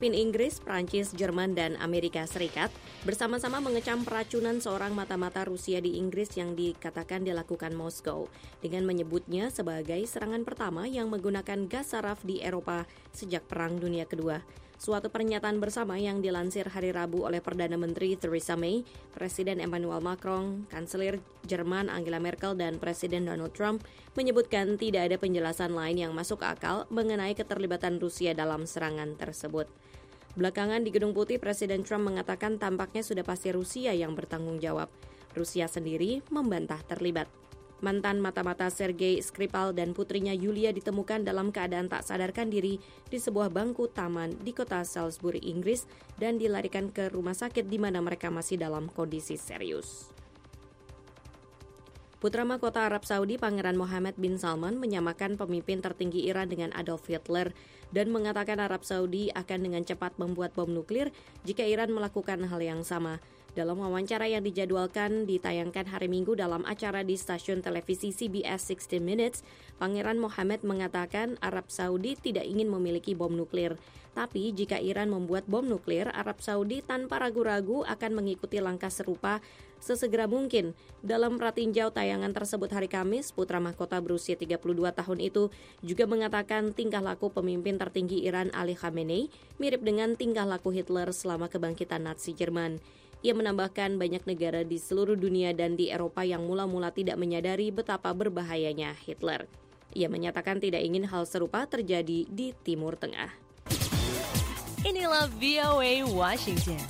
Pemimpin Inggris, Prancis, Jerman, dan Amerika Serikat bersama-sama mengecam peracunan seorang mata-mata Rusia di Inggris yang dikatakan dilakukan Moskow dengan menyebutnya sebagai serangan pertama yang menggunakan gas saraf di Eropa sejak Perang Dunia Kedua. Suatu pernyataan bersama yang dilansir hari Rabu oleh Perdana Menteri Theresa May, Presiden Emmanuel Macron, Kanselir Jerman Angela Merkel, dan Presiden Donald Trump menyebutkan tidak ada penjelasan lain yang masuk akal mengenai keterlibatan Rusia dalam serangan tersebut. Belakangan di Gedung Putih, Presiden Trump mengatakan tampaknya sudah pasti Rusia yang bertanggung jawab. Rusia sendiri membantah terlibat. Mantan mata-mata Sergei Skripal dan putrinya Yulia ditemukan dalam keadaan tak sadarkan diri di sebuah bangku taman di kota Salisbury, Inggris, dan dilarikan ke rumah sakit di mana mereka masih dalam kondisi serius. Putra mahkota Arab Saudi Pangeran Mohammed bin Salman menyamakan pemimpin tertinggi Iran dengan Adolf Hitler dan mengatakan Arab Saudi akan dengan cepat membuat bom nuklir jika Iran melakukan hal yang sama. Dalam wawancara yang dijadwalkan ditayangkan hari Minggu dalam acara di stasiun televisi CBS 60 Minutes, Pangeran Mohammed mengatakan Arab Saudi tidak ingin memiliki bom nuklir. Tapi jika Iran membuat bom nuklir, Arab Saudi tanpa ragu-ragu akan mengikuti langkah serupa sesegera mungkin. Dalam pratinjau tayangan tersebut hari Kamis, putra mahkota berusia 32 tahun itu juga mengatakan tingkah laku pemimpin tertinggi Iran Ali Khamenei mirip dengan tingkah laku Hitler selama kebangkitan Nazi Jerman. Ia menambahkan banyak negara di seluruh dunia dan di Eropa yang mula-mula tidak menyadari betapa berbahayanya Hitler. Ia menyatakan tidak ingin hal serupa terjadi di Timur Tengah. Inilah VOA Washington.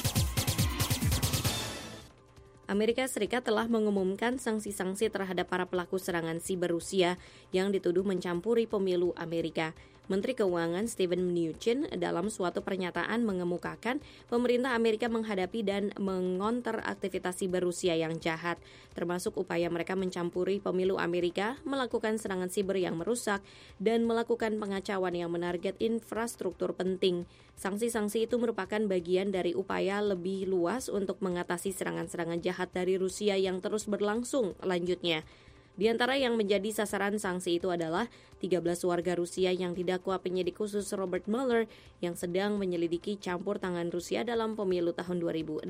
Amerika Serikat telah mengumumkan sanksi-sanksi terhadap para pelaku serangan siber Rusia yang dituduh mencampuri pemilu Amerika. Menteri Keuangan Steven Mnuchin dalam suatu pernyataan mengemukakan pemerintah Amerika menghadapi dan mengonter aktivitas siber Rusia yang jahat, termasuk upaya mereka mencampuri pemilu Amerika, melakukan serangan siber yang merusak, dan melakukan pengacauan yang menarget infrastruktur penting. Sanksi-sanksi itu merupakan bagian dari upaya lebih luas untuk mengatasi serangan-serangan jahat dari Rusia yang terus berlangsung lanjutnya. Di antara yang menjadi sasaran sanksi itu adalah 13 warga Rusia yang didakwa penyidik khusus Robert Mueller yang sedang menyelidiki campur tangan Rusia dalam pemilu tahun 2016.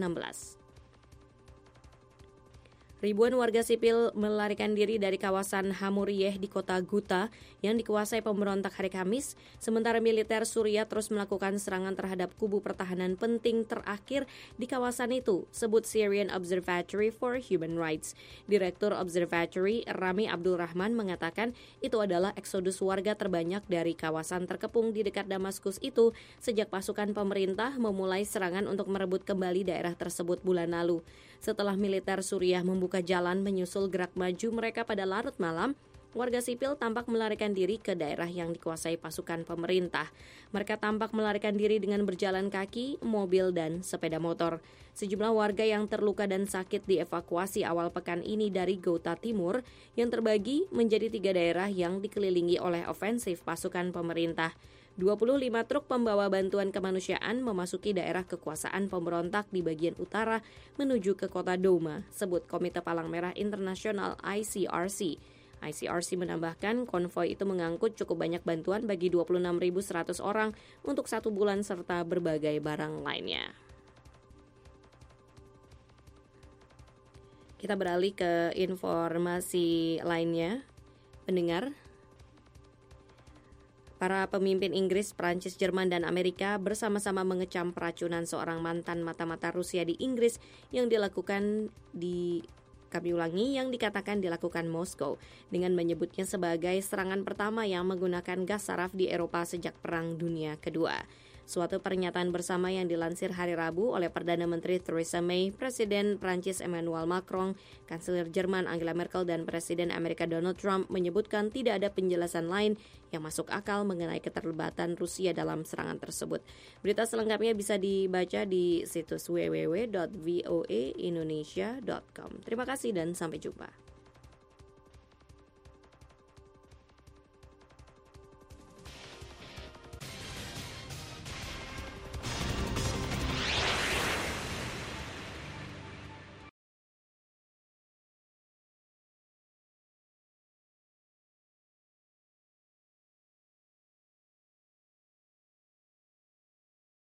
Ribuan warga sipil melarikan diri dari kawasan Hamuriyeh di kota Ghouta yang dikuasai pemberontak hari Kamis, sementara militer Suriah terus melakukan serangan terhadap kubu pertahanan penting terakhir di kawasan itu, sebut Syrian Observatory for Human Rights. Direktur Observatory Rami Abdul Rahman mengatakan itu adalah eksodus warga terbanyak dari kawasan terkepung di dekat Damaskus itu sejak pasukan pemerintah memulai serangan untuk merebut kembali daerah tersebut bulan lalu. Setelah militer Suriah membuka jalan menyusul gerak maju mereka pada larut malam, warga sipil tampak melarikan diri ke daerah yang dikuasai pasukan pemerintah. Mereka tampak melarikan diri dengan berjalan kaki, mobil, dan sepeda motor. Sejumlah warga yang terluka dan sakit dievakuasi awal pekan ini dari Ghouta Timur yang terbagi menjadi 3 daerah yang dikelilingi oleh ofensif pasukan pemerintah. 25 truk pembawa bantuan kemanusiaan memasuki daerah kekuasaan pemberontak di bagian utara menuju ke kota Douma, sebut Komite Palang Merah Internasional ICRC. ICRC menambahkan konvoi itu mengangkut cukup banyak bantuan bagi 26.100 orang untuk 1 bulan serta berbagai barang lainnya. Kita beralih ke informasi lainnya. Pendengar, para pemimpin Inggris, Prancis, Jerman, dan Amerika bersama-sama mengecam peracunan seorang mantan mata-mata Rusia di Inggris yang yang dikatakan dilakukan Moskow dengan menyebutnya sebagai serangan pertama yang menggunakan gas saraf di Eropa sejak Perang Dunia Kedua. Suatu pernyataan bersama yang dilansir hari Rabu oleh Perdana Menteri Theresa May, Presiden Prancis Emmanuel Macron, Kanselir Jerman Angela Merkel, dan Presiden Amerika Donald Trump menyebutkan tidak ada penjelasan lain yang masuk akal mengenai keterlibatan Rusia dalam serangan tersebut. Berita selengkapnya bisa dibaca di situs www.voaindonesia.com. Terima kasih dan sampai jumpa.